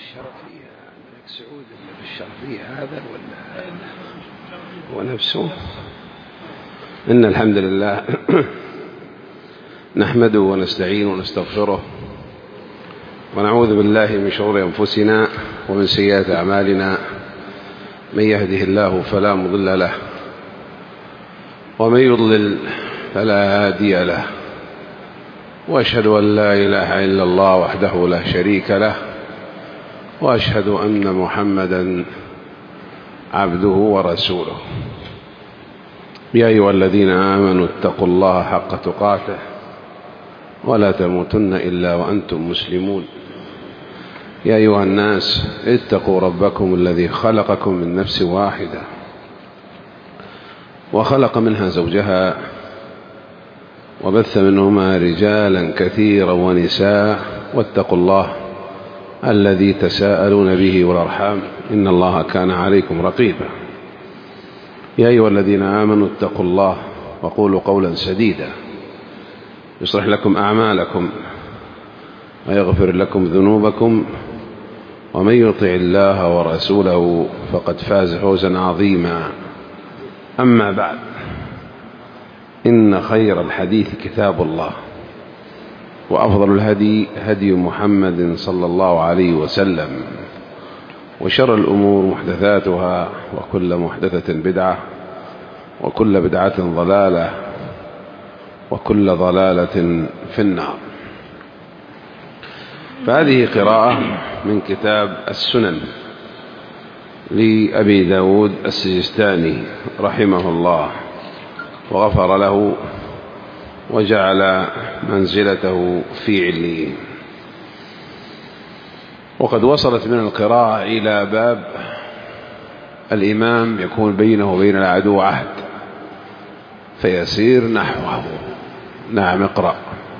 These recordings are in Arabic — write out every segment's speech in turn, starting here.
الشرفية الملك سعود الشرفية هذا ولا هو نفسه؟ إن الحمد لله نحمده ونستعينه ونستغفره ونعوذ بالله من شرور أنفسنا ومن سيئات أعمالنا. من يهده الله فلا مضل له ومن يضلل فلا هادي له، وأشهد أن لا إله إلا الله وحده لا شريك له، وأشهد أن محمدا عبده ورسوله. يا أيها الذين آمنوا اتقوا الله حق تقاته ولا تموتن إلا وأنتم مسلمون. يا أيها الناس اتقوا ربكم الذي خلقكم من نفس واحدة وخلق منها زوجها وبث منهما رجالا كثيرا ونساء، واتقوا الله الذي تساءلون به والأرحام إن الله كان عليكم رقيبا. يا أيها الذين آمنوا اتقوا الله وقولوا قولا سديدا يصلح لكم أعمالكم ويغفر لكم ذنوبكم، ومن يطع الله ورسوله فقد فاز فوزا عظيما. أما بعد، إن خير الحديث كتاب الله، وأفضل الهدي هدي محمد صلى الله عليه وسلم، وشر الأمور محدثاتها، وكل محدثة بدعة، وكل بدعة ضلالة، وكل ضلالة في النار. فهذه قراءة من كتاب السنن لأبي داود السجستاني رحمه الله وغفر له وجعل منزلته في عليين. وقد وصلت من القراءة إلى باب الإمام يكون بينه وبين العدو عهد فيسير نحوه. نعم، اقرأ.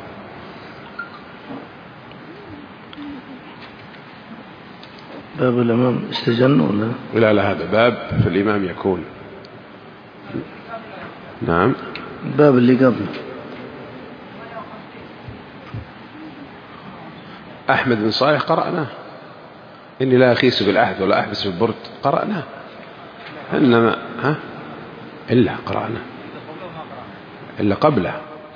باب الإمام استجن ولا؟ لا، هذا باب في الإمام يكون. نعم، باب اللي قبل. أحمد بن صالح قرأناه، إني لا أخيس بالعهد ولا أحبس بالبرد، قرأناه. إنما إلا قرأنا إلا قبله.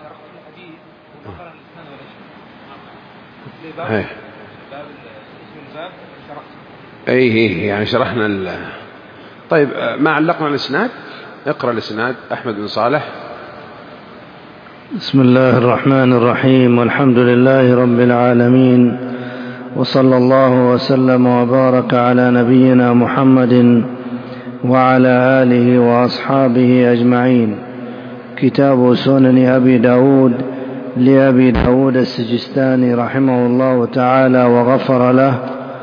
أي يعني شرحنا طيب، ما علقنا الإسناد. اقرأ الإسناد. أحمد بن صالح. بسم الله الرحمن الرحيم، والحمد لله رب العالمين، وصلى الله وسلم وبارك على نبينا محمد وعلى آله وأصحابه أجمعين. كتاب سنن أبي داود لأبي داود السجستاني رحمه الله تعالى وغفر له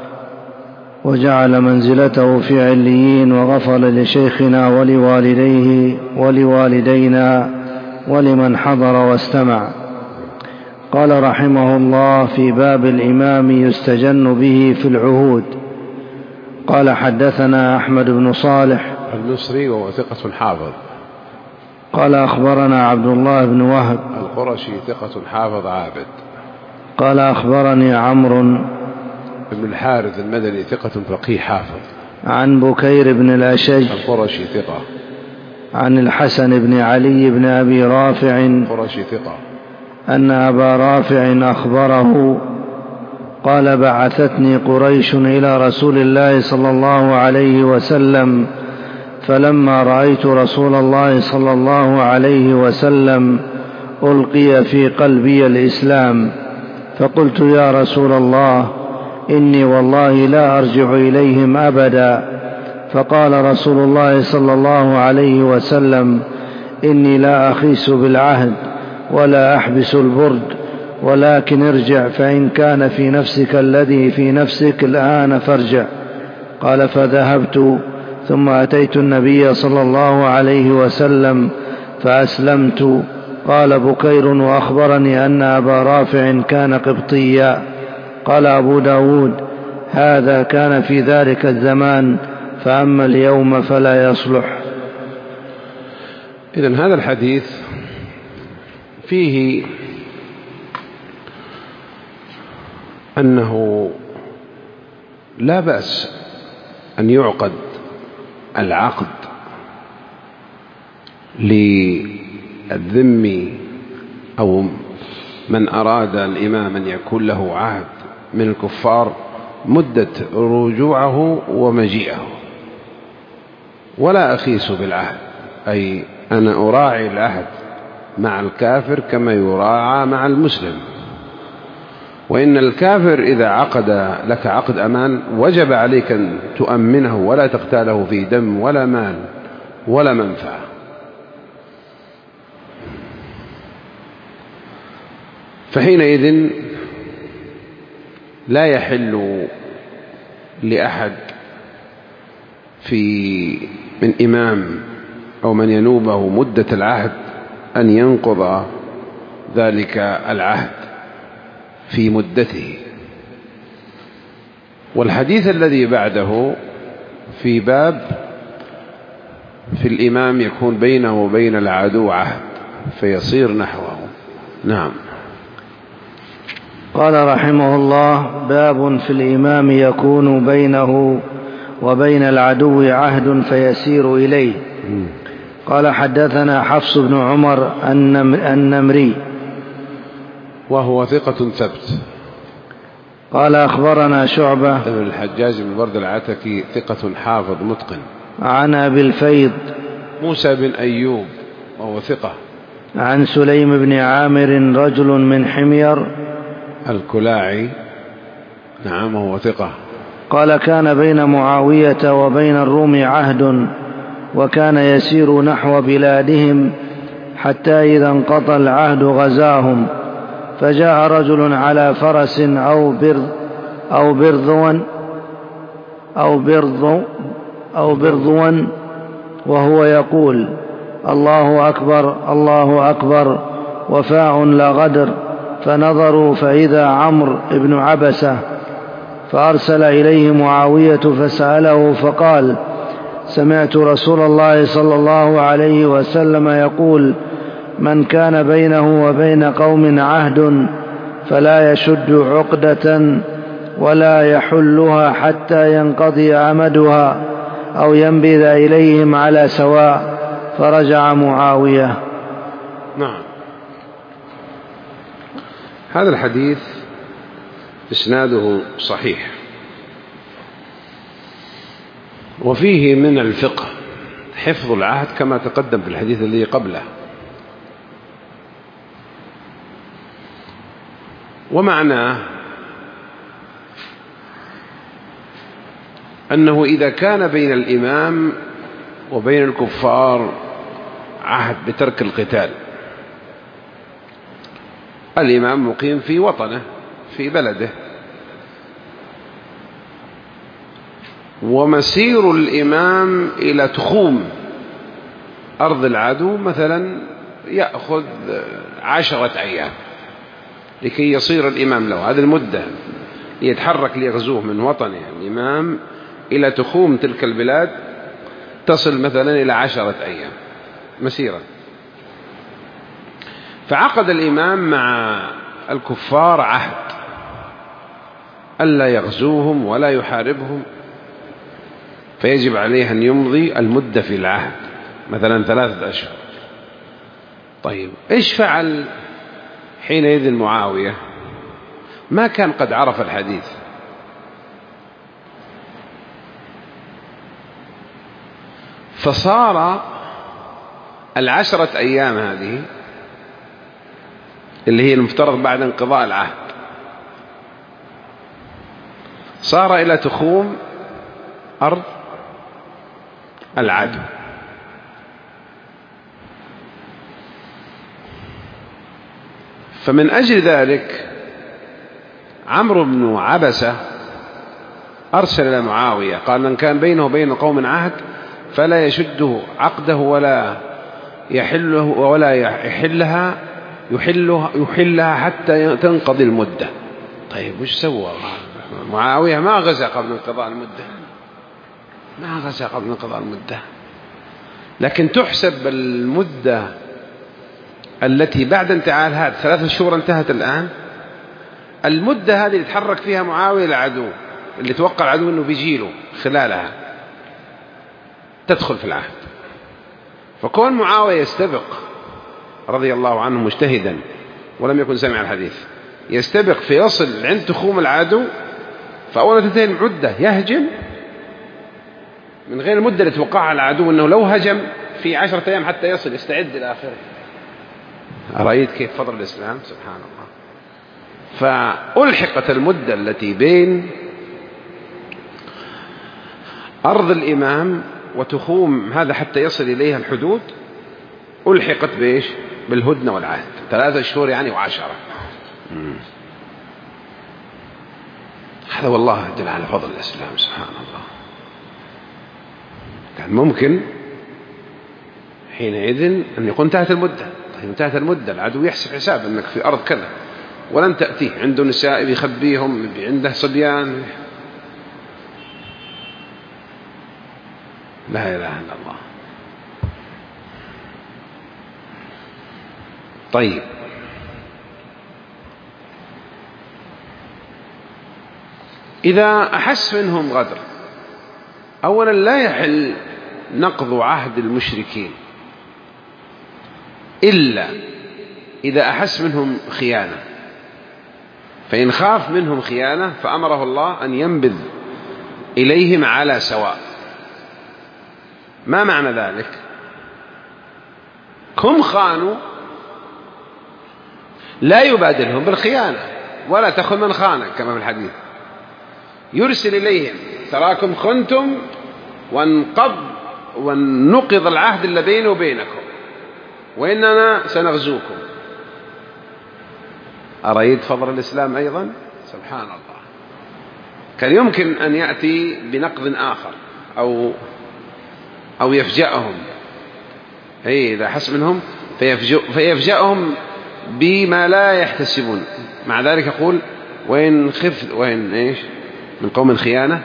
وجعل منزلته في عليين، وغفر لشيخنا ولوالديه ولوالدينا ولمن حضر واستمع. قال رحمه الله: في باب الإمام يستجن به في العهود. قال: حدثنا أحمد بن صالح النصري وهو ثقة حافظ. قال: أخبرنا عبد الله بن وهب القرشي ثقة حافظ عابد. قال: أخبرني عمرو بن الحارث المدني ثقة فقيه حافظ. عن بكير بن الأشج القرشي ثقة. عن الحسن بن علي بن أبي رافع القرشي ثقة أن أبا رافع أخبره قال: بعثتني قريش إلى رسول الله صلى الله عليه وسلم، فلما رأيت رسول الله صلى الله عليه وسلم ألقي في قلبي الإسلام، فقلت: يا رسول الله، إني والله لا أرجع إليهم أبدا. فقال رسول الله صلى الله عليه وسلم: إني لا أخيس بالعهد ولا أحبس البرد، ولكن ارجع، فإن كان في نفسك الذي في نفسك الآن فارجع. قال: فذهبت، ثم أتيت النبي صلى الله عليه وسلم فأسلمت. قال بكير: وأخبرني أن أبا رافع كان قبطيا. قال أبو داود: هذا كان في ذلك الزمان، فأما اليوم فلا يصلح. إذن هذا الحديث فيه أنه لا بأس أن يعقد العقد للذمي أو من أراد الإمام أن يكون له عهد من الكفار مدة رجوعه ومجيئه، ولا أخيس بالعهد، أي أنا أراعي العهد مع الكافر كما يراعى مع المسلم. وإن الكافر إذا عقد لك عقد أمان وجب عليك أن تؤمنه ولا تقتاله في دم ولا مال ولا منفعة. فحينئذ لا يحل لأحد من إمام أو من ينوبه مدة العهد أن ينقض ذلك العهد في مدته. والحديث الذي بعده في باب في الإمام يكون بينه وبين العدو عهد فيصير نحوه. نعم. قال رحمه الله: باب في الإمام يكون بينه وبين العدو عهد فيسير إليه. قال: حدثنا حفص بن عمر النمري وهو ثقة ثبت. قال: أخبرنا شعبة ابن الحجاج بن برد العتكي ثقة حافظ متقن. عن أبي الفيض موسى بن أيوب وهو ثقة. عن سليم بن عامر رجل من حمير الكلاعي. نعم وهو ثقة. قال: كان بين معاوية وبين الروم عهد، وكان يسير نحو بلادهم حتى إذا انقضى العهد غزاهم، فجاء رجل على فرس أو برذوا وهو يقول: الله أكبر الله أكبر، وفاء لا غدر. فنظروا فإذا عمرو بن عبسة، فأرسل إليه معاوية فسأله فقال: سمعت رسول الله صلى الله عليه وسلم يقول: من كان بينه وبين قوم عهد فلا يشد عقدة ولا يحلها حتى ينقضي أمدها أو ينبذ إليهم على سواء. فرجع معاوية. نعم. هذا الحديث إسناده صحيح، وفيه من الفقه حفظ العهد كما تقدم في الحديث الذي قبله. ومعناه أنه إذا كان بين الإمام وبين الكفار عهد بترك القتال، الإمام مقيم في وطنه في بلده، ومسير الإمام إلى تخوم أرض العدو مثلا يأخذ 10 أيام لكي يصير الإمام له. هذه المدة يتحرك ليغزوه من وطنه الإمام إلى تخوم تلك البلاد تصل مثلا إلى 10 أيام مسيرة. فعقد الإمام مع الكفار عهد ألا يغزوهم ولا يحاربهم، فيجب عليه أن يمضي المدة في العهد مثلا 3 أشهر. طيب إيش فعل حينئذ معاوية؟ ما كان قد عرف الحديث، فصار 10 أيام هذه اللي هي المفترض بعد انقضاء العهد صار إلى تخوم أرض العدو. فمن أجل ذلك عمرو بن عبسة أرسل إلى معاوية قال: من كان بينه وبين قوم عهد فلا يشده عقده ولا يحله ولا يحلها حتى تنقضي المدة. طيب وش سوى معاوية؟ ما غزا قبل انقضاء المدة، لكن تحسب المدة التي بعد انتهاء هذا 3 شهور انتهت الآن. المدة هذه يتحرك فيها معاوية العدو اللي توقع العدو أنه بيجيله خلالها تدخل في العهد. فكون معاوية يستبق رضي الله عنه مجتهدا ولم يكن سمع الحديث، يستبق فيصل عند تخوم العدو، فأولا تنتهي المدة يهجم من غير المدة اللي توقعها العدو أنه لو هجم في 10 أيام حتى يصل يستعد إلى آخره. رأيت كيف فضل الإسلام سبحان الله. فألحقت المدة التي بين أرض الإمام وتخوم هذا حتى يصل إليها الحدود، ألحقت بإيش؟ بالهدنة والعهد، 3 شهور يعني و10. هذا والله يدل على فضل الإسلام سبحان الله. كان ممكن حينئذ أن يكون انتهت المدة. طيب انتهت المدة، العدو يحسب حساب أنك في أرض كذا ولن تأتيه، عنده نساء يخبيهم، عنده صبيان، لا إله إلا الله. طيب إذا أحس منهم غدر، أولا لا يحل نقض عهد المشركين إلا إذا أحس منهم خيانة، فإن خاف منهم خيانة فأمره الله أن ينبذ إليهم على سواء. ما معنى ذلك؟ هم خانوا لا يبادلهم بالخيانة، ولا تخن من خانك كما في الحديث، يرسل إليهم تراكم خنتم ونقض العهد اللي بيني وبينكم وإننا سنغزوكم. أرأيت فضل الإسلام أيضا سبحان الله. كان يمكن أن يأتي بنقض آخر أو يفجأهم، إذا حس منهم فيفجأهم بما لا يحتسبون. مع ذلك يقول وإن إيش من قوم خيانة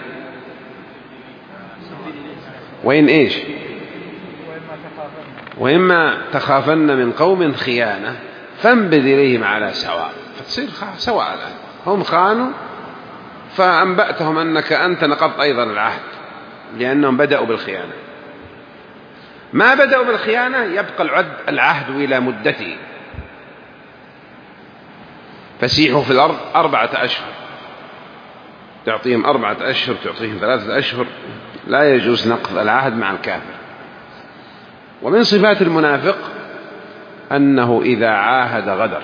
وإما تخافن من قوم خيانة فانبذ إليهم على سواء، فتصير سواء الآن. هم خانوا فأنبأتهم أنك أنت نقضت أيضا العهد لأنهم بدأوا بالخيانة. ما بدأوا بالخيانة يبقى العهد إلى مدته، فسيحوا في الأرض 4 أشهر، تعطيهم 4 أشهر، تعطيهم 3 أشهر، لا يجوز نقض العهد مع الكافر. ومن صفات المنافق أنه إذا عاهد غدر،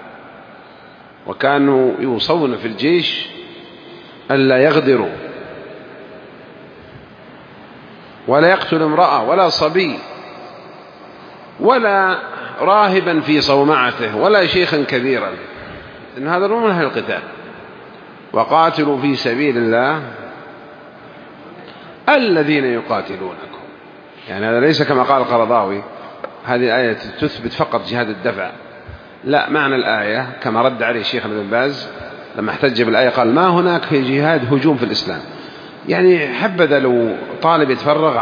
وكانوا يوصون في الجيش ألا يغدروا ولا يقتل امرأة ولا صبي ولا راهبا في صومعته ولا شيخا كبيرا، إن هذا من أهل القتال. وقاتلوا في سبيل الله الذين يقاتلونكم. يعني هذا ليس كما قال القرضاوي هذه الآية تثبت فقط جهاد الدفع، لا، معنى الآية كما رد عليه الشيخ ابن باز لما احتج بالآية قال ما هناك في جهاد هجوم في الإسلام. يعني حبذا لو طالب يتفرغ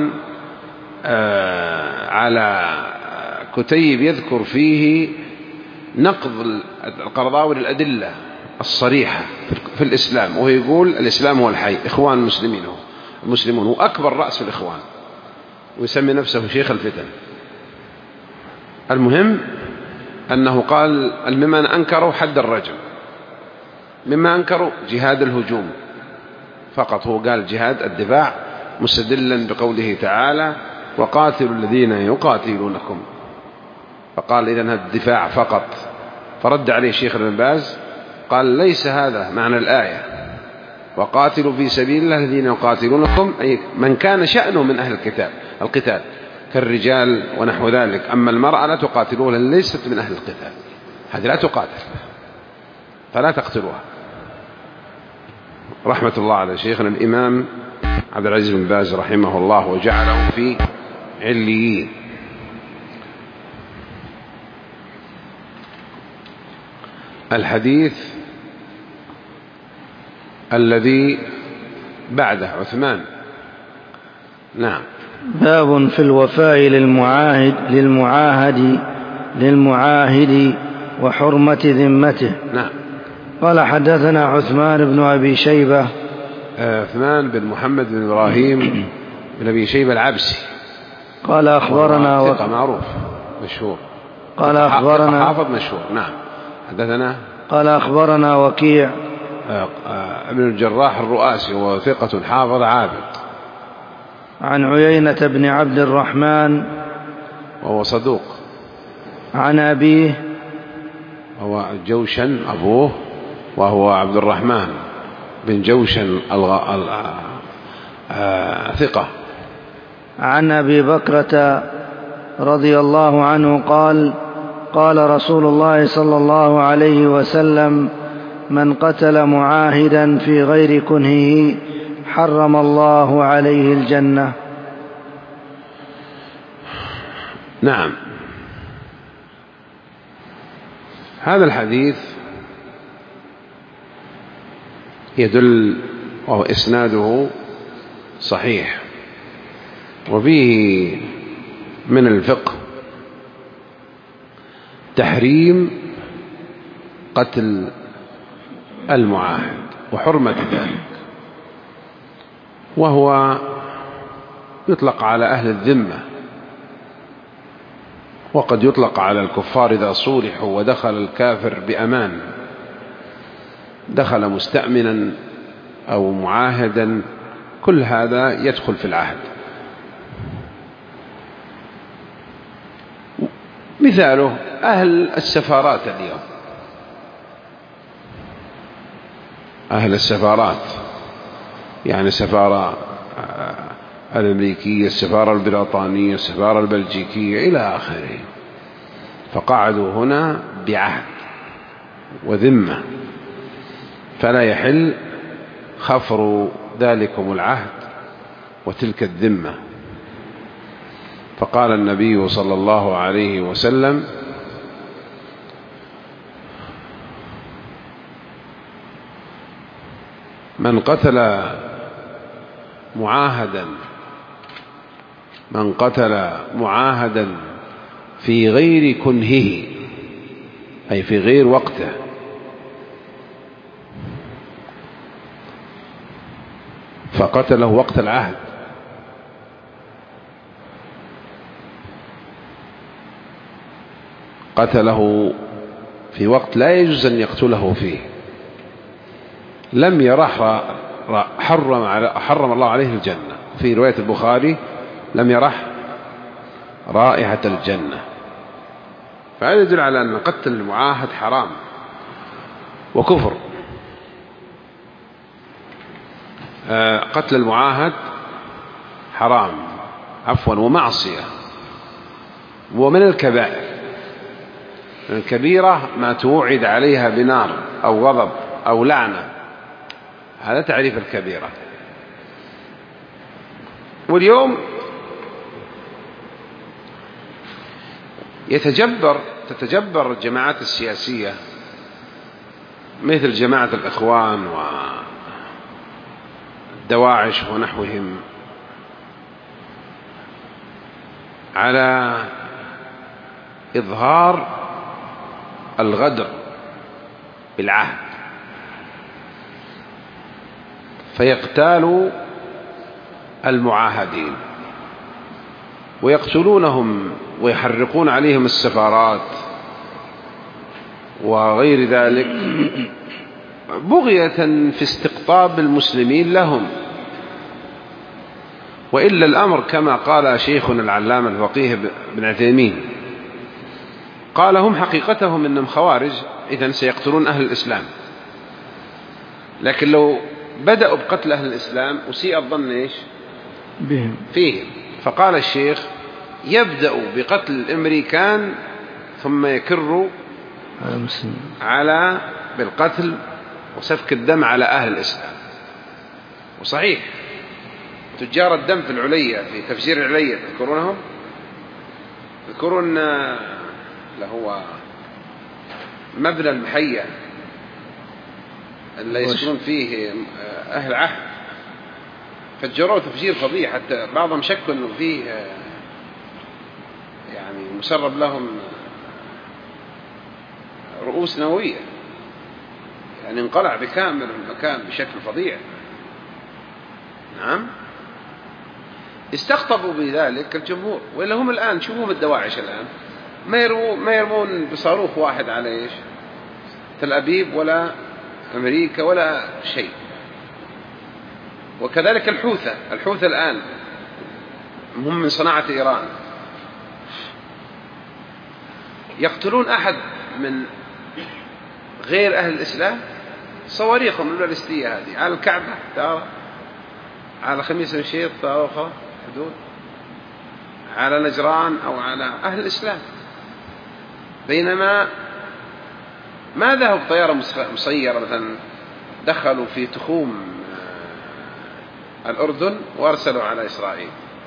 على كتيب يذكر فيه نقض القرضاوي للأدلة الصريحة في الإسلام، وهو يقول الإسلام هو الحي، إخوان المسلمون هو أكبر رأس الإخوان، ويسمي نفسه شيخ الفتن. المهم أنه قال ممن أنكروا حد الرجم، مما أنكروا جهاد الهجوم فقط، هو قال جهاد الدفاع مستدلا بقوله تعالى وقاتلوا الذين يقاتلونكم، فقال إذن هذا الدفاع فقط. فرد عليه الشيخ ابن باز قال ليس هذا معنى الآية، وقاتلوا في سبيل الله الذين يقاتلونكم أي من كان شأنه من أهل القتال كالرجال ونحو ذلك. أما المرأة لا تقاتلوها لأن ليست من أهل القتال، هذه لا تقاتل فلا تقتلوها. رحمة الله على شيخنا الإمام عبد العزيز بن باز رحمه الله وجعله في عليين. الحديث الذي بعده عثمان. نعم. باب في الوفاء للمعاهد وحرمة ذمته. نعم. قال حدثنا عثمان بن أبي شيبة عثمان بن محمد بن إبراهيم بن أبي شيبة العبسي. قال أخبرنا ثقة معروف مشهور. قال أخبرنا حافظ مشهور. نعم. حدثنا قال أخبرنا وكيع ابن الجراح الرؤاسي وهو ثقة حافظ عابد. عن عيينة بن عبد الرحمن وهو صدوق. عن أبيه هو جوشن أبوه وهو عبد الرحمن بن جوشن ثقة. عن أبي بكرة رضي الله عنه قال قال رسول الله صلى الله عليه وسلم من قتل معاهدا في غير كنهه حرم الله عليه الجنة. نعم. هذا الحديث يدل وهو إسناده صحيح، وفيه من الفقه تحريم قتل المعاهد وحرمة ذلك، وهو يطلق على أهل الذمة، وقد يطلق على الكفار إذا صولحوا ودخل الكافر بأمان، دخل مستأمنا أو معاهدا، كل هذا يدخل في العهد. مثاله أهل السفارات اليوم، أهل السفارات يعني السفارة الأمريكية، السفارة البريطانية، السفارة البلجيكية إلى آخره، فقعدوا هنا بعهد وذمة، فلا يحل خفر ذلكم العهد وتلك الذمة. فقال النبي صلى الله عليه وسلم من قتل معاهدا في غير كنهه، أي في غير وقته، فقتله وقت العهد، قتله في وقت لا يجوز أن يقتله فيه، لم يرح، حرم الله عليه الجنة. في رواية البخاري لم يرح رائحة الجنة. فهذا يدل على أن قتل المعاهد حرام وكفر. قتل المعاهد حرام ومعصية، ومن الكبائر. الكبيرة ما توعد عليها بنار أو غضب أو لعنة، هذا تعريف الكبيرة. واليوم تتجبر الجماعات السياسية مثل جماعة الإخوان والدواعش ونحوهم على إظهار الغدر بالعهد، فيقتالوا المعاهدين ويقتلونهم ويحرقون عليهم السفارات وغير ذلك، بغية في استقطاب المسلمين لهم. وإلا الأمر كما قال شيخنا العلامة الفقيه بن عثيمين، قال هم حقيقتهم إنهم خوارج، إذن سيقتلون أهل الإسلام، لكن لو بدأوا بقتل أهل الإسلام أسيء الظن إيش بهم فيهم. فقال الشيخ يبدأوا بقتل الأمريكان ثم يكروا على بالقتل وسفك الدم على أهل الإسلام. وصحيح تجار الدم في العليا، في تفسير العليا تذكرونهم، تذكرون اللي هو مبنى المحيا اللي يسكنون فيه أهل عهد، فجروه تفجير فظيع، حتى بعضهم شكوا أنه فيه يعني مسرب لهم رؤوس نووية، يعني انقلع بكامل المكان بشكل فظيع. نعم، استقطبوا بذلك الجمهور، وإلا هم الآن شوفوا الدواعش الآن ما يرمون بصاروخ واحد على إيش تل أبيب ولا أمريكا ولا شيء. وكذلك الحوثة الآن هم من صناعة إيران، يقتلون أحد من غير أهل الإسلام، صواريخهم البالستية هذه على الكعبة على خميس مشيط حدود على نجران أو على أهل الإسلام، بينما ما ذهبوا بطيارة مسيرة مثلا دخلوا في تخوم الأردن وأرسلوا على إسرائيل،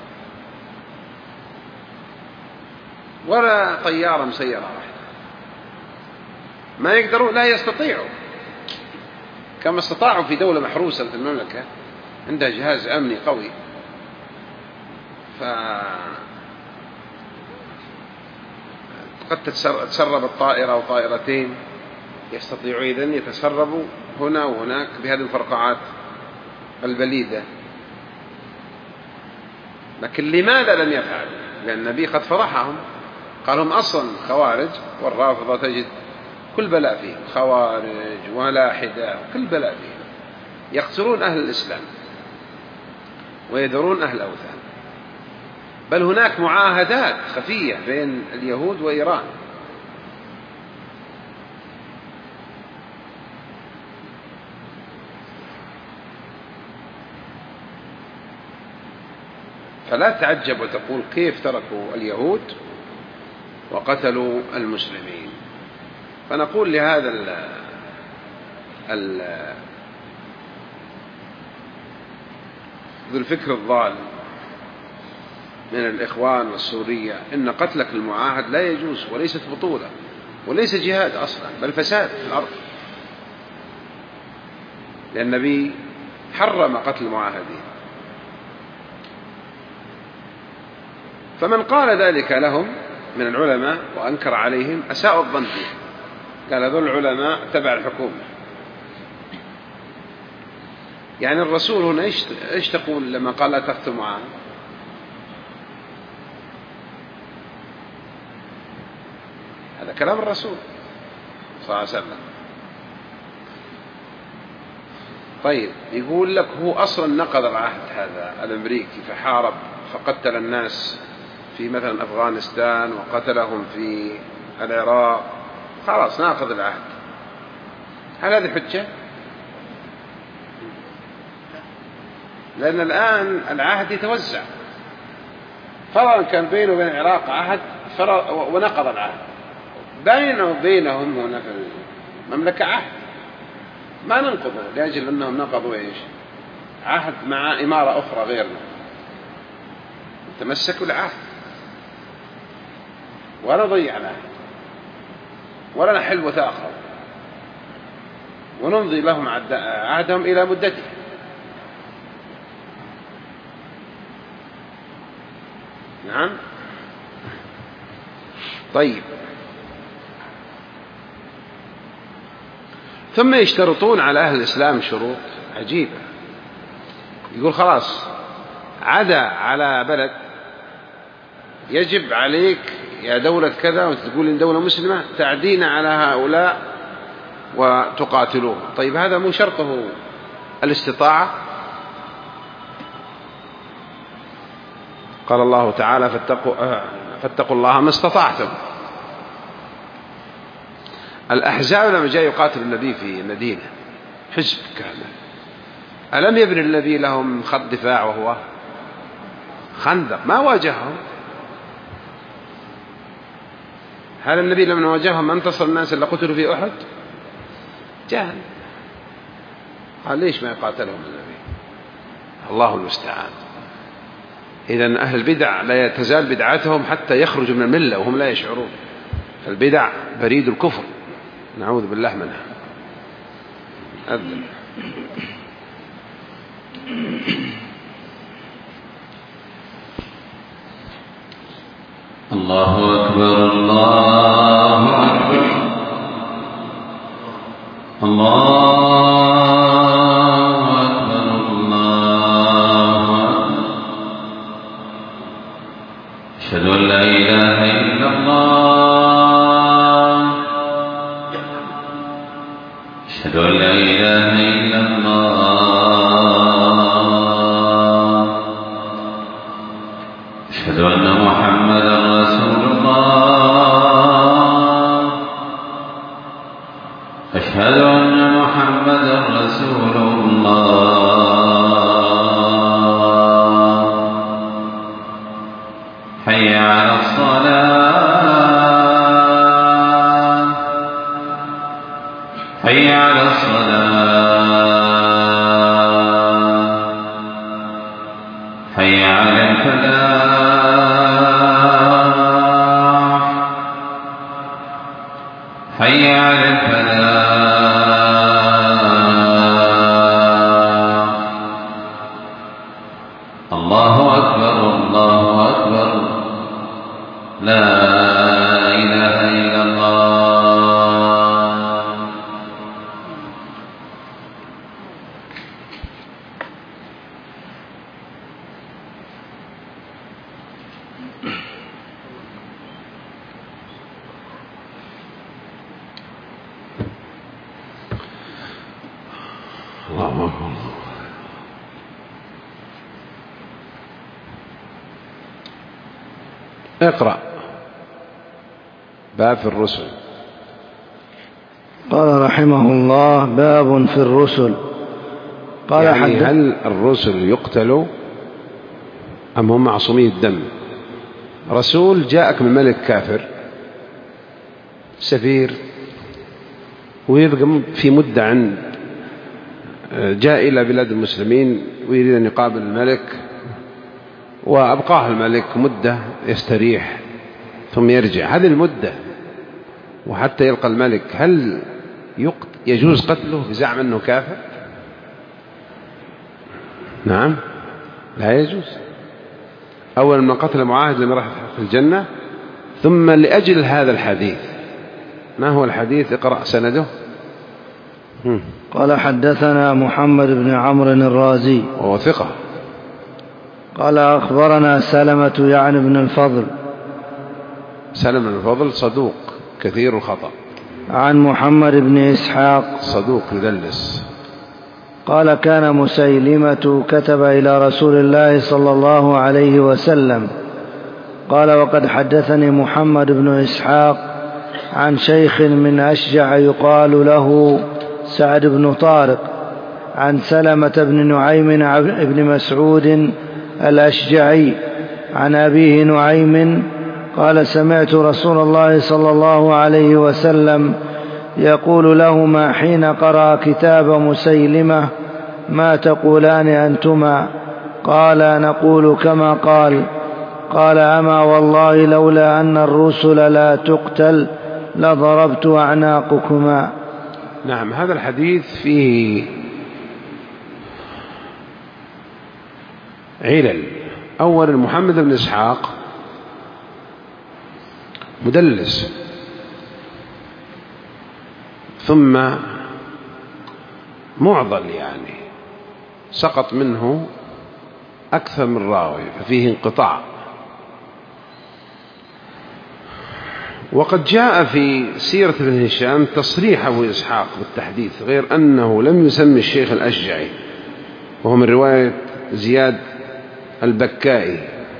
ولا طيارة مسيرة واحدة. ما يقدروا، لا يستطيعوا، كما استطاعوا في دولة محروسة في المملكة عندها جهاز أمني قوي، قد تتسرب الطائرة أو طائرتين، يستطيعوا إذن يتسربوا هنا وهناك بهذه الفرقعات البليدة. لكن لماذا لم يفعل؟ لأن النبي قد فرحهم، قال هم أصلا خوارج، والرافضة تجد كل بلاء فيهم، خوارج ولاحدة كل بلاء فيهم، يقتلون أهل الإسلام ويذرون أهل الأوثان، بل هناك معاهدات خفية بين اليهود وإيران. فلا تعجب وتقول كيف تركوا اليهود وقتلوا المسلمين. فنقول لهذا ذو الفكر الضال من الإخوان والسورية إن قتلك المعاهد لا يجوز، وليست بطولة وليس جهاد أصلا، بل فساد في الأرض، لأن النبي حرم قتل المعاهدين. فمن قال ذلك لهم من العلماء وأنكر عليهم أساء الظن به، قال هذول العلماء تبع الحكومة. يعني الرسول هنا إيش تقول لما قال لا تقتل معاهد؟ هذا كلام الرسول صلى الله عليه وسلم. طيب يقول لك هو أصلا نقض العهد هذا الأمريكي، فحارب فقتل الناس في مثلا أفغانستان وقتلهم في العراق، خلاص ناقض العهد. هل هذه حجة؟ لأن الآن العهد يتوزع، فرضا كان بينه وبين العراق عهد ونقض العهد، بينه وبينهم هنا في المملكة عهد ما ننقضه لأجل أنهم نقضوا إيش عهد مع إمارة أخرى غيرنا، تمسكوا العهد ولا ضيع العهد ولا نحل وتأخر، ونمضي لهم عهدهم إلى مدته. نعم. طيب ثم يشترطون على أهل الإسلام شروط عجيبة، يقول خلاص عدا على بلد يجب عليك يا دولة كذا، وتقول إن دولة مسلمة تعدين على هؤلاء وتقاتلوهم. طيب هذا مو شرطه الاستطاعة؟ قال الله تعالى فاتقوا الله ما استطعتم. الأحزاب لما جاء يقاتل النبي في المدينة حزب كامل، ألم يبن النبي لهم خط دفاع وهو خندق؟ ما واجههم. هل النبي لما واجههم انتصر الناس اللي قتلوا في أحد؟ جهل. قال ليش ما يقاتلهم النبي؟ الله المستعان. إذن أهل البدع لا تزال بدعتهم حتى يخرجوا من الملة وهم لا يشعرون. البدع بريد الكفر، نعوذ بالله منها. أذن. الله أكبر الله أكبر الله أكبر الله أشهد أن لا إله إلا الله أشهد أن محمدا رسول الله أشهد أن محمدا رسول الله حي على الصلاة حي على الصلاة حي على الفلاح حي على الفلاح الله أكبر الله أكبر لا إله إلا الله. الله أكبر. اقرأ باب في الرسل. قال رحمه الله باب في الرسل. قال يعني هل الرسل يقتلوا أم هم معصومين الدم؟ رسول جاءك من ملك كافر سفير ويبقى في مدة عند جاء إلى بلاد المسلمين ويريد أن يقابل الملك وأبقاه الملك مدة يستريح ثم يرجع، هذه المدة وحتى يلقى الملك، هل يجوز قتله بزعم أنه كافر؟ نعم لا يجوز. أولا من قتل معاهد لما راح في الجنة، ثم لأجل هذا الحديث. ما هو الحديث؟ اقرأ سنده. قال حدثنا محمد بن عمرو الرازي وهو ثقة. قال أخبرنا سلمة يعني بن الفضل. سلمة بن الفضل صدوق كثير الخطأ. عن محمد بن إسحاق صدوق يدلس. قال كان مسيلمة كتب إلى رسول الله صلى الله عليه وسلم. قال وقد حدثني محمد بن إسحاق عن شيخ من أشجع يقال له سعد بن طارق عن سلمة بن نعيم بن مسعود الأشجعي عن أبيه نعيم قال سمعت رسول الله صلى الله عليه وسلم يقول لهما حين قرأ كتاب مسيلمة ما تقولان أنتما؟ قال نقول كما قال. قال أما والله لولا أن الرسل لا تقتل لضربت أعناقكما. نعم هذا الحديث فيه علل. أول محمد بن إسحاق مدلس، ثم معضل يعني سقط منه أكثر من راوي ففيه انقطاع. وقد جاء في سيرة ابن هشام تصريح أبو إسحاق بالتحديث، غير أنه لم يسمي الشيخ الأشجعي وهو من رواية زياد البكائي،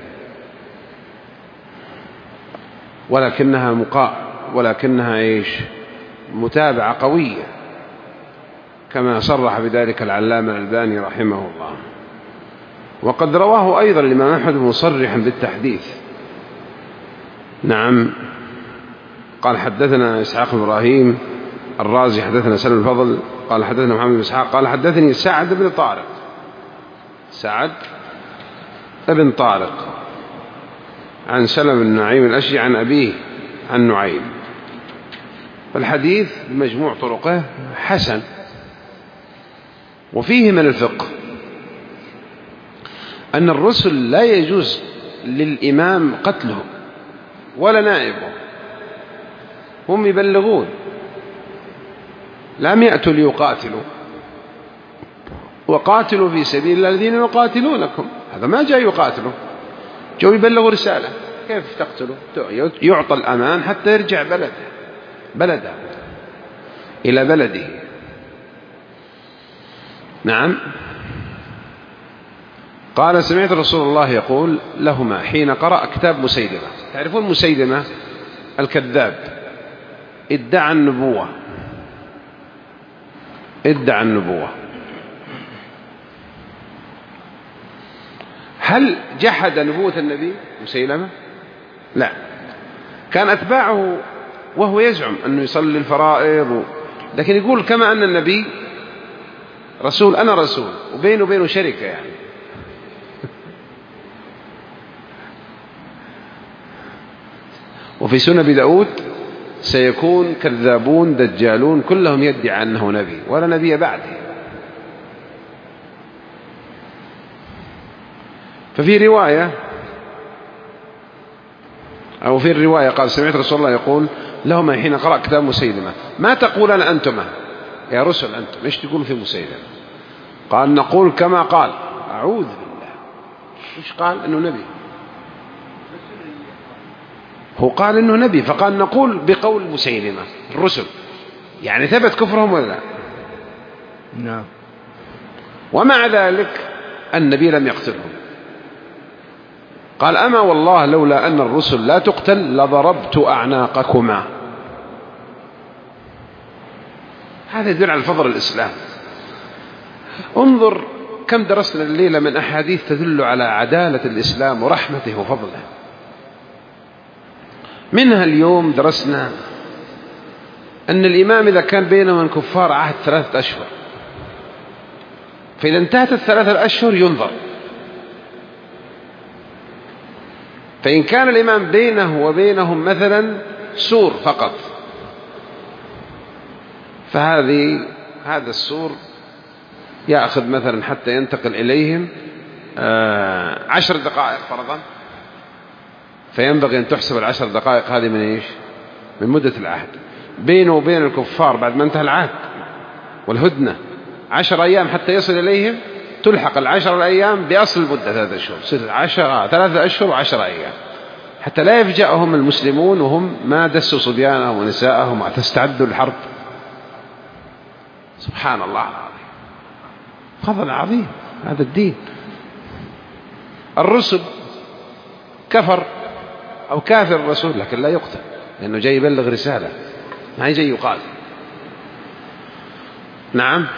ولكنها إيش متابعة قوية كما صرح بذلك العلامة الألباني رحمه الله. وقد رواه أيضا الإمام أحمد مصرحا بالتحديث. نعم قال حدثنا إسحاق بن إبراهيم الرازي حدثنا سلم الفضل قال حدثنا محمد بن إسحاق قال حدثني سعد بن طارق، سعد بن طارق عن سلم بن نعيم الأشجعي عن أبيه عن نعيم. فالحديث بمجموع طرقه حسن. وفيه من الفقه أن الرسل لا يجوز للإمام قتله ولا نائبه، هم يبلغون، لم يأتوا ليقاتلوا، وقاتلوا في سبيل الله الذين يقاتلونكم. هذا ما جاء يقاتلوا، جو يبلغوا رسالة. كيف تقتلوا؟ يعطى الأمان حتى يرجع بلده إلى بلده. نعم. قال سمعت رسول الله يقول لهما حين قرأ كتاب مسيلمة. تعرفون مسيلمة الكذاب ادعى النبوة، ادعى النبوة. هل جحد نبوة النبي مسيلمة؟ لا، كان أتباعه وهو يزعم أنه يصلي الفرائض، لكن يقول كما أن النبي رسول أنا رسول، وبينه وبينه شركة يعني. وفي سنن أبي داود سيكون كذابون دجالون كلهم يدعي أنه نبي ولا نبي بعده. ففي رواية أو في الرواية قال سمعت رسول الله يقول لهما حين قرأ كتاب مسيلمة ما تقولان أنتما يا رسل أنتم إيش تقول في مسيلمة؟ قال نقول كما قال. أعوذ بالله، إيش قال؟ إنه نبي. هو قال إنه نبي، فقال نقول بقول مسيلمة الرسل، يعني ثبت كفرهم ولا لا؟ نعم. ومع ذلك النبي لم يقتلهم. قال أما والله لولا أن الرسل لا تقتل لضربت أعناقكما. هذا يدل على فضل الإسلام. انظر كم درسنا الليلة من أحاديث تدل على عدالة الإسلام ورحمته وفضله. منها اليوم درسنا أن الإمام إذا كان بينه وبين الكفار عهد 3 أشهر، فإذا انتهت 3 أشهر ينظر. فإن كان الإمام بينه وبينهم مثلا سور فقط، هذا السور يأخذ مثلا حتى ينتقل إليهم 10 دقائق فرضا، فينبغي أن تحسب 10 دقائق هذه من إيش؟ من مدة العهد. بينه وبين الكفار بعد ما انتهى العهد والهدنة 10 أيام حتى يصل إليهم، تلحق 10 الأيام بأصل المدة 3 أشهر، 3 أشهر و10 أيام، حتى لا يفجأهم المسلمون وهم ما دسوا صبيانهم ونساءهم وتستعدوا للحرب. سبحان الله العظيم، فضل عظيم هذا الدين. الرسل كفر أو كافر الرسول لكن لا يقتل، لأنه جاي يبلغ رسالة، ما يجي يقال. نعم.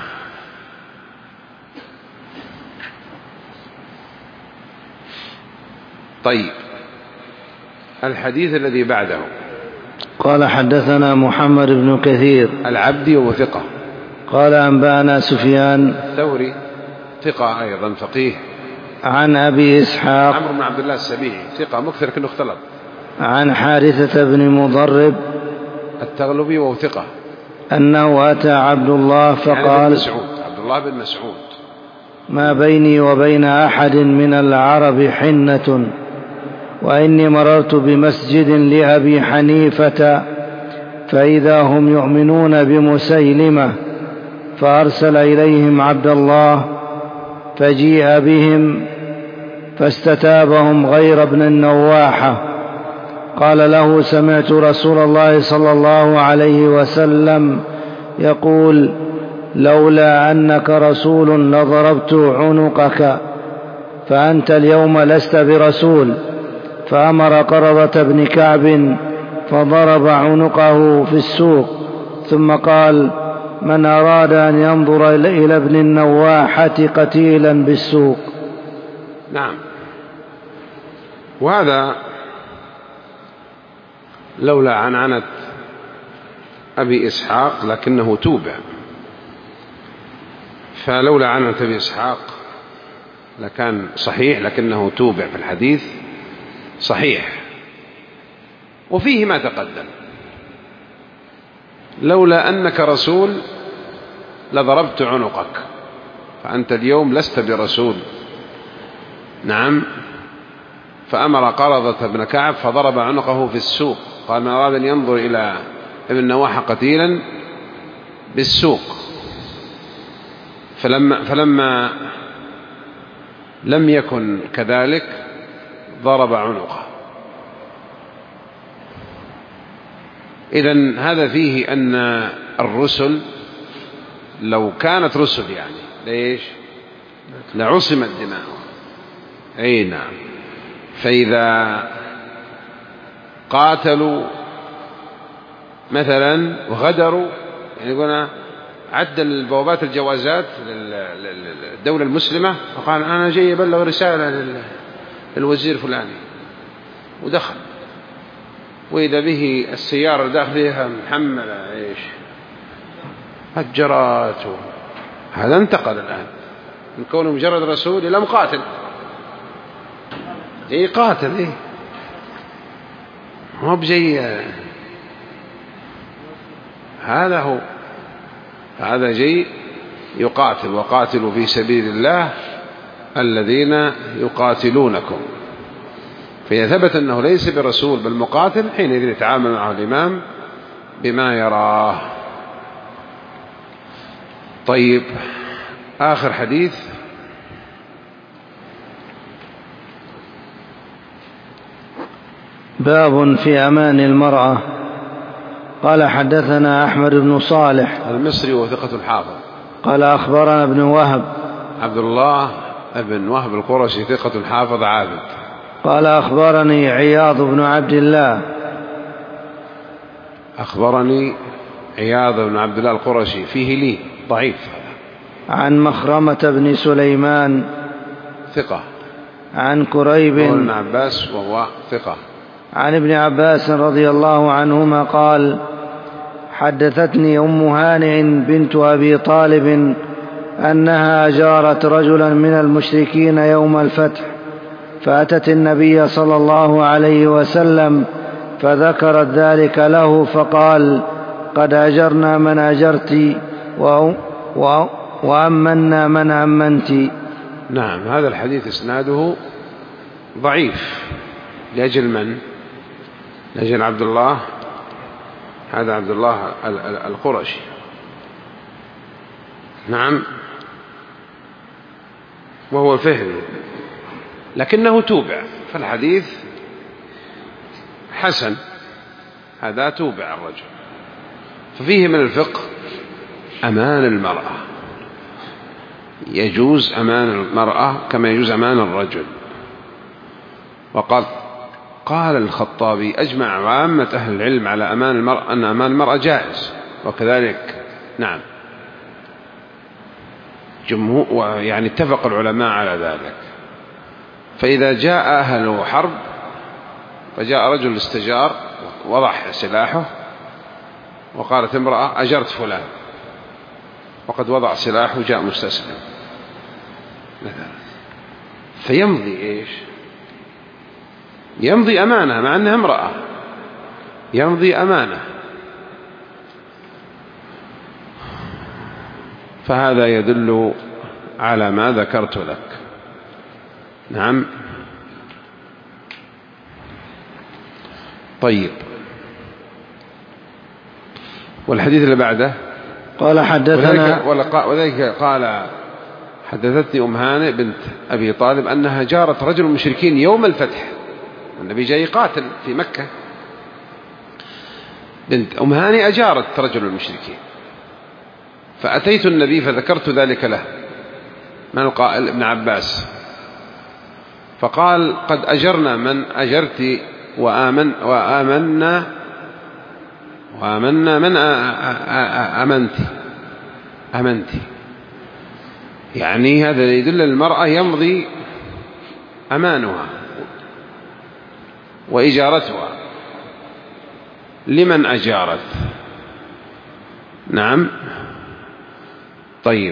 طيب، الحديث الذي بعده قال حدثنا محمد بن كثير العبدي وثقة. قال أنبأنا سفيان الثوري ثقة أيضا فقيه. عن أبي إسحاق عمرو بن عبد الله السبيعي ثقة مكثر كأنه اختلط. عن حارثة بن مضرب التغلبي وثقة أنه أتى عبد الله فقال عبد الله بن مسعود ما بيني وبين أحد من العرب حنة، وإني مررت بمسجد لأبي حنيفة فإذا هم يؤمنون بمسيلمة، فأرسل إليهم عبد الله فجيء بهم فاستتابهم غير ابن النواحة. قال له سمعت رسول الله صلى الله عليه وسلم يقول لولا أنك رسول لضربت عنقك، فأنت اليوم لست برسول. فأمر قرظة بن كعب فضرب عنقه في السوق، ثم قال من أراد أن ينظر إلى ابن النواحة قتيلا بالسوق. نعم. وهذا لولا عنعنة أبي إسحاق لكنه توبع، فلولا عنعنة أبي إسحاق لكان صحيح، لكنه توبع في الحديث صحيح. وفيه ما تقدم لولا أنك رسول لضربت عنقك، فأنت اليوم لست برسول. نعم. فأمر قرظة بن كعب فضرب عنقه في السوق، قال من أراد أن ينظر إلى ابن نواحة قتيلا بالسوق. فلما لم يكن كذلك ضرب عنقه. إذن هذا فيه أن الرسل لو كانت رسل يعني ليش لعصمت دماؤهم. أي نعم. فإذا قاتلوا مثلا وغدروا، يعني قلنا عدل بوابات الجوازات للدولة المسلمة وقال أنا جاي أبلغ رسالة للوزير فلاني، ودخل وإذا به السيارة داخلها محملة إيش هجرات. هذا انتقل الآن من كونه مجرد رسول إلى مقاتل. إيه قاتل، إيه هو بزي هذا، هو هذا جاي يقاتل، وقاتلوا في سبيل الله الذين يقاتلونكم. فإذا ثبت أنه ليس برسول بل مقاتل، حينئذ يتعامل معه الإمام بما يراه. طيب، آخر حديث. باب في أمان المرأة. قال حدثنا أحمد بن صالح المصري وثقة الحافظ. قال أخبرنا ابن وهب عبد الله بن وهب القرشي ثقة حافظ عابد. قال أخبرني عياض بن عبد الله. أخبرني عياض بن عبد الله القرشي، فيه لي ضعيف. عن مخرمة بن سليمان ثقة. عن كريب ابن عباس وهو ثقة. عن ابن عباس رضي الله عنهما قال حدثتني أم هانئ بنت أبي طالب أنها أجارت رجلا من المشركين يوم الفتح، فأتت النبي صلى الله عليه وسلم فذكرت ذلك له، فقال قد أجرنا من أجرت وأمنا من أمنت. نعم. هذا الحديث إسناده ضعيف. لأجل من؟ لأجل عبد الله، هذا عبد الله القرشي. نعم، وهو الفهري، لكنه توبع، فالحديث حسن. هذا توبع الرجل. ففيه من الفقه أمان المرأة. يجوز أمان المرأة كما يجوز أمان الرجل. وقد قال الخطابي أجمع عامة أهل العلم على أمان المرأة، أن أمان المرأة جائز، وكذلك نعم يعني اتفق العلماء على ذلك. فإذا جاء أهل حرب، فجاء رجل استجار وضع سلاحه، وقالت امرأة أجرت فلان، وقد وضع سلاحه جاء مستسلم مثلا، فيمضي إيش؟ يمضي أمانة، مع أنها امرأة يمضي أمانة. فهذا يدل على ما ذكرت لك. نعم. طيب، والحديث اللي بعده قال حدثنا وذلك قال حدثتني أم هانئ بنت أبي طالب أنها جارت رجل من المشركين يوم الفتح، النبي جاي قاتل في مكة. بنت أم هانئ أجارت رجل من المشركين، فأتيت النبي فذكرت ذلك له. من القائل؟ ابن عباس. فقال قد أجرنا من أجرت وآمنا من أمنت. يعني هذا يدل المرأة يمضي أمانها وإجارتها لمن أجارت. نعم. طيب،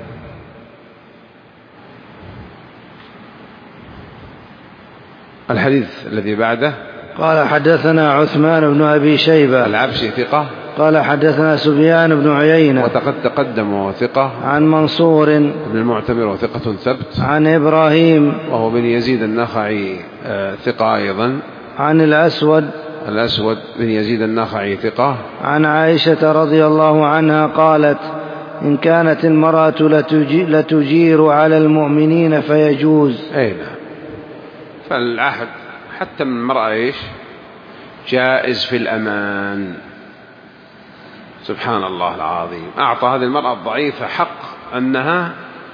الحديث الذي بعده. قال حدثنا عثمان بن أبي شيبة العبسي ثقة. قال حدثنا سفيان بن عيينة وقد تقدم وهو ثقة. عن منصور بن المعتمر وثقة ثبت. عن إبراهيم وهو بن يزيد النخعي ثقة أيضا. عن الأسود بن يزيد النخعي ثقة. عن عائشة رضي الله عنها قالت إن كانت المرأة لتجير على المؤمنين فيجوز. أي نعم. فالعهد حتى من المرأة إيش؟ جائز في الأمان. سبحان الله العظيم، أعطى هذه المرأة الضعيفة حق أنها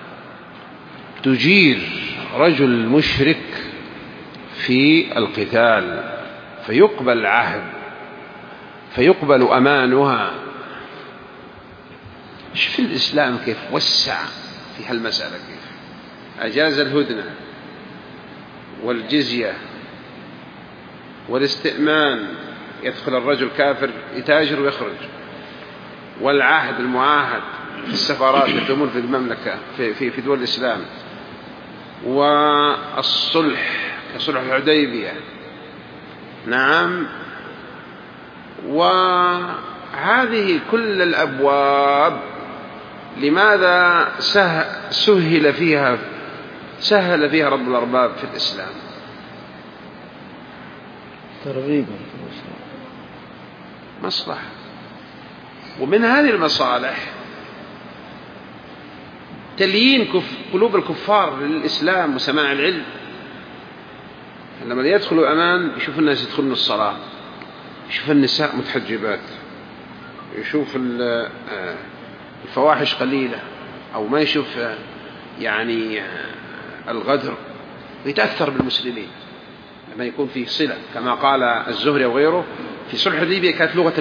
تجير رجل مشرك في القتال، فيقبل العهد، فيقبل أمانها. شوف الإسلام كيف وسع في هالمسألة، كيف أجاز الهدنة والجزية والاستئمان، يدخل الرجل كافر يتاجر ويخرج، والعهد المعاهد في السفارات التي تمر في المملكة في دول الإسلام، والصلح كصلح الحديبية. نعم، وهذه كل الأبواب لماذا سهل فيها رب الأرباب في الإسلام؟ ترغيبا مصلحة. ومن هذه المصالح تليين قلوب الكفار للإسلام وسماع العلم. لما يدخلوا أمان يشوف الناس يدخلون الصلاة، يشوف النساء متحجبات، يشوف الفواحش قليلة، أو ما يشوف يعني الغدر، ويتأثر بالمسلمين لما يكون فيه صلة. كما قال الزهري وغيره في صلح الحديبية كانت لغة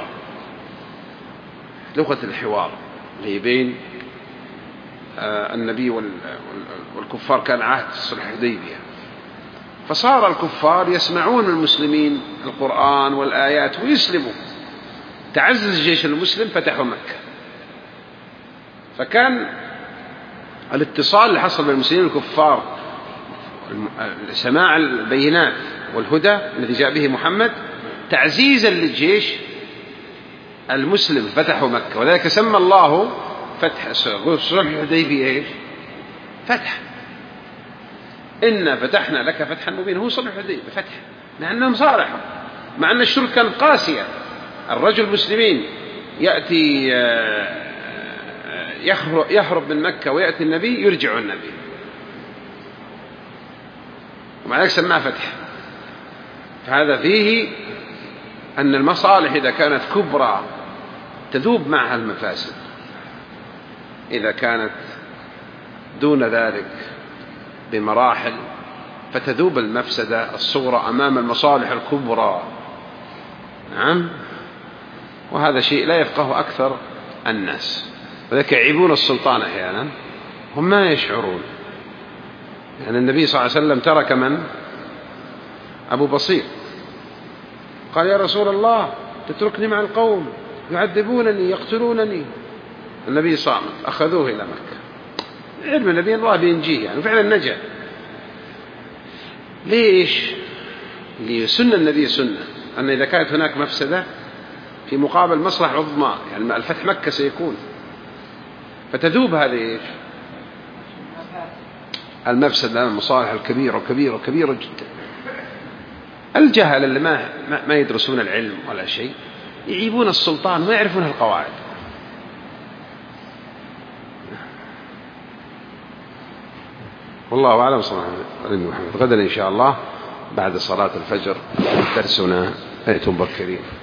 الحوار اللي بين النبي والكفار، كان عهد صلح الحديبية، فصار الكفار يسمعون من المسلمين القرآن والآيات ويسلموا. تعزز الجيش المسلم، فتحوا مكة، فكان الاتصال اللي حصل بين المسلمين والكفار، سماع البينات والهدى الذي جاء به محمد، تعزيزا للجيش المسلم، فتحوا مكة. وذلك سمى الله فتح صلح الحديبية ايش؟ فتح. إنا فتحنا لك فتحا مبينا، هو صلح الحديبية فتح، مع أنهم صالحوا، مع أن الشرك كان قاسية. الرجل المسلمين يأتي يهرب من مكة ويأتي النبي، يرجع النبي، ومع ذلك سماه فتح. فهذا فيه أن المصالح إذا كانت كبرى تذوب معها المفاسد، إذا كانت دون ذلك بمراحل فتذوب المفسدة الصغرى أمام المصالح الكبرى. نعم، وهذا شيء لا يفقه أكثر الناس، وذلك يعيبون السلطان أحيانا، هم ما يشعرون. يعني النبي صلى الله عليه وسلم ترك من؟ أبو بصير، قال يا رسول الله تتركني مع القوم يعذبونني يقتلونني. النبي صامت، أخذوه إلى مكة، علم النبي الله بينجيه يعني، وفعلا نجا. ليش؟ لسنة النبي سنة أن إذا كانت هناك مفسدة في مقابل مصلحة عظمى، يعني الفتح مكة سيكون، فتذوب هذه المفسدة، المصالح الكبيرة وكبيرة وكبيرة جدا. الجهل اللي ما يدرسون العلم ولا شيء يعيبون السلطان وما يعرفون القواعد. والله أعلم. صلى الله عليه وسلم. غدا إن شاء الله بعد صلاة الفجر درسنا، أنتم مبكرين.